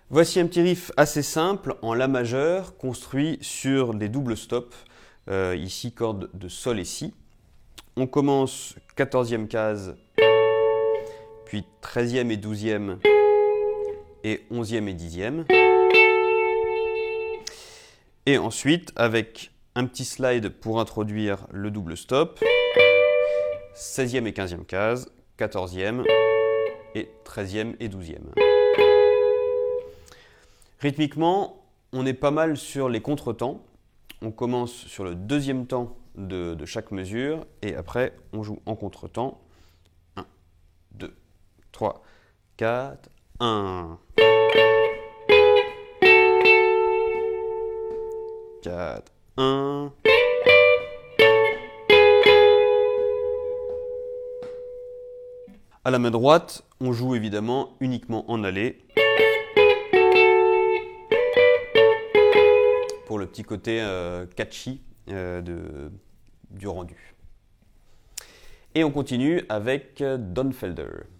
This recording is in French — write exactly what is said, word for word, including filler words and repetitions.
Voici un petit riff assez simple en La majeur, construit sur des doubles stops, euh, ici cordes de Sol et Si. On commence quatorzième case, puis treizième et douzième, et onzième et dixième. Et ensuite, avec un petit slide pour introduire le double stop, seizième et quinzième case, quatorzième et treizième et douzième. Rythmiquement, on est pas mal sur les contretemps. On commence sur le deuxième temps de, de chaque mesure et après on joue en contretemps. un, deux, trois, quatre, un. quatre, un. À la main droite, on joue évidemment uniquement en allée. Pour le petit côté euh, catchy euh, de, du rendu. Et on continue avec Don Felder.